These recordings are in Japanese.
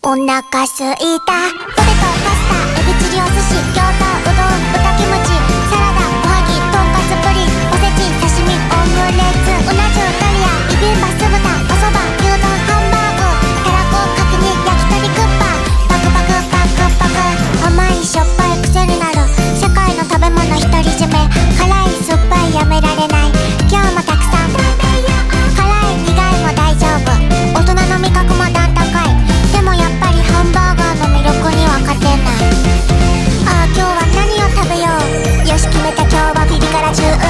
お腹すいた。ポテト、パスタ、エビチリ、お寿司、餃子、うどん、豚キムチ、サラダ、おはぎ、とんかつ、プリン、おせち、刺身、オムレツ、うな重、ドリア、ビビンバ、酢豚、おそば、牛丼、ハンバーグ、たらこ、角煮、焼き鳥、クッパ、パクパクパクパク。甘いしょっぱい癖になる世界の食べ物独り占め。辛い酸っぱいやめられない。今日もたくさん辛い苦いも大丈夫。大人の味覚も段高い。でもやっぱりハンバーガーの魅力には勝てない。ああ今日は何を食べよう。よし決めた。今日はピリ辛中華。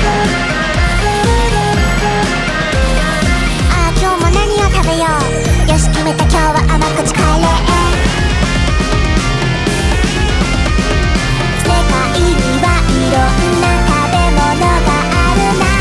ああ今日も何を食べよう。よし決めた。今日は甘口カレー。世界にはいろんな食べ物があ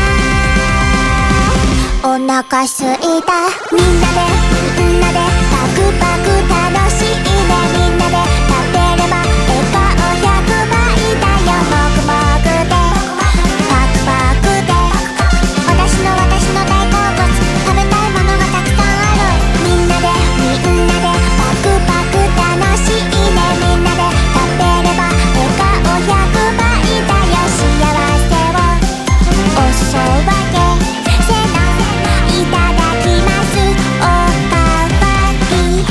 るな。お腹すいた。みんなでパクパク楽しいね。みんなで食べれば笑顔100倍だよ。もぐもぐでパクパクで私の大好物。食べたいものがたくさんある。みんなでパクパク楽しいね。みんなで食べれば笑顔100倍だよ。幸せをお裾分けせないただきます。おかわり。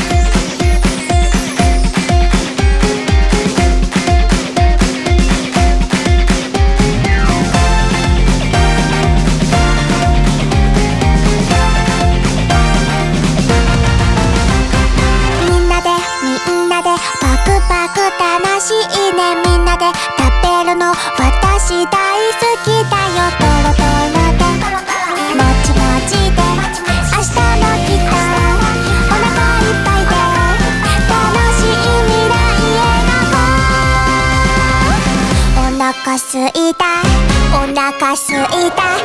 みんなでパクパク楽しいね。みんなで食べるの私大好きだよ。トロトロでもちもちで明日もきっとお腹いっぱいで楽しい未来への。お腹すいた。お腹すいた。